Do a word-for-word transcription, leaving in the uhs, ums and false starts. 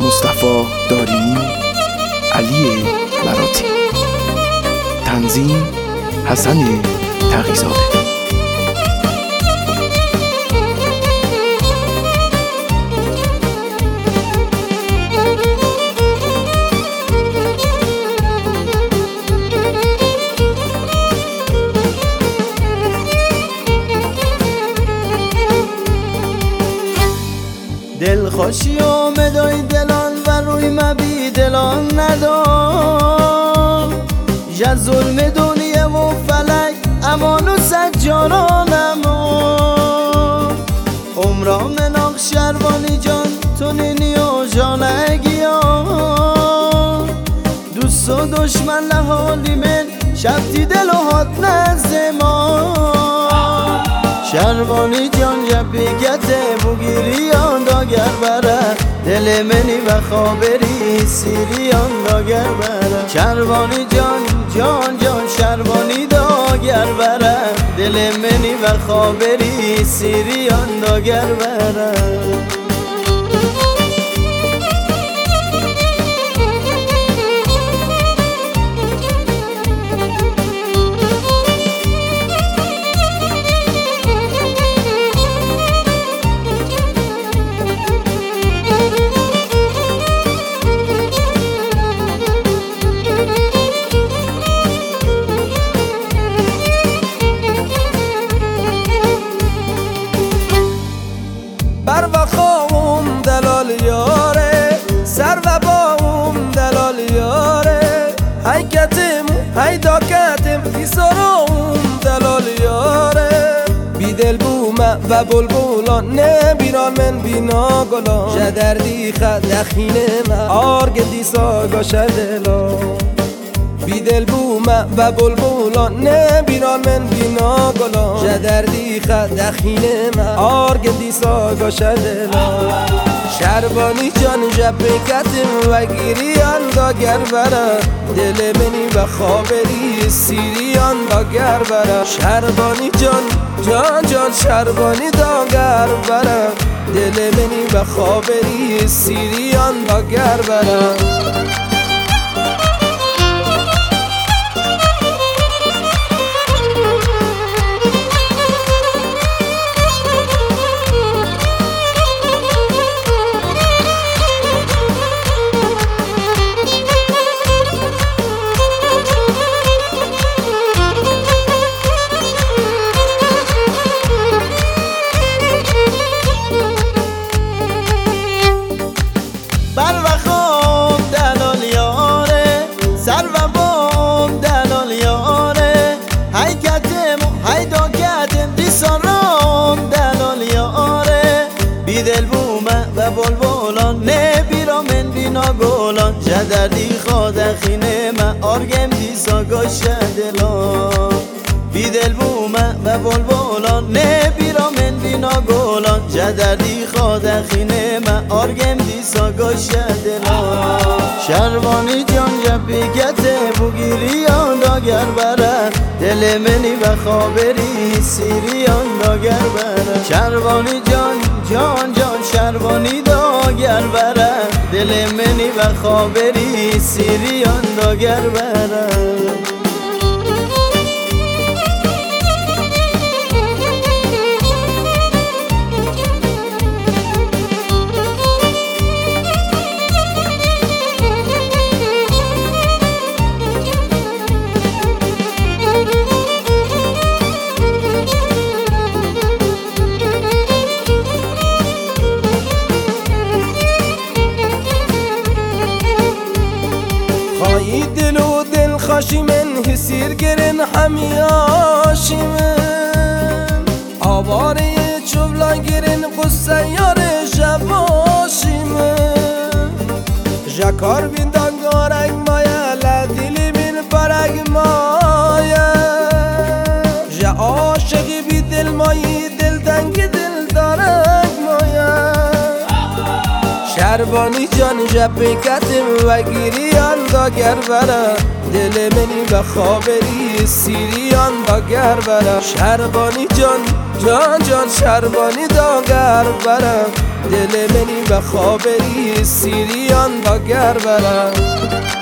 مصطفی دارینی، علی مراتی. تنظیم حسن تقی‌زاده. دل خوشی و مدای دلان و روی مبی دلان ندار جز ظلم دنیا و فلک امان و سجاران امان عمران مناق شروانی جان تو نینی و جانگی ها دوست و دشمن لحالی من شبتی دل و حد نزمان شروانی جان جبیگته بگیریان داگر بره دل منی و خابری سیریان داگر بره شروانی جان جان جان شروانی داگر بره دل منی و خابری سیریان داگر بره بر و خوام دلال یاره سر و باوم دلال یاره هی کتم هی دا کتم ایسارم دلال یاره بی دل بوم و بلبولان نه بیران من بینا گلان جدردی خد دخینه من آرگدی ساگا شدلا بی دل بوم و بلبولان نه بیران من بینا گلان جدردی خد دخینه من آرگدی ساگا شدلا شربانی جان جب کتم و گیریان داگر بره دل منی و خابری سیریان داگر بره شربانی جان جان جان شربانی داگر بره دل منی و خابری سیریان داگر بره بر و خواب دلال یاره سر و بام دلال یاره هی کتم هی دا کتم دیسارام دلال یاره بی دل بومه و بلبولان نه بیرا من بینا گولان جدردی خادخینه من آرگم دیسا گاشه دلان بی دل بومه و بلبولان نه بیرا من بینا گولان جدردی خادخینه من آرگم دیسا گاشه دلان شروانی جان جبیگته بگیریان داگر بره دل منی و خابری سیریان داگر بره شروانی جان جان جان شروانی داگر بره دل منی و خابری سیریان داگر بره خواهی دل و دل خاشی من حسیر گرن همیاشی من آواره چوبلا گرن قصه یار جواشی من جکار بین دنگارک مایا لدیلی بین برک مایا جا عاشقی بی دل مایی دل دنگی دل دارک مایا شربانی جان جب کتم و گیریان داگر بره دل منی و خابری سیریان داگر بره شربانی جان جان جان شربانی داگر بره دل منی به خابری سیریان دا گر برن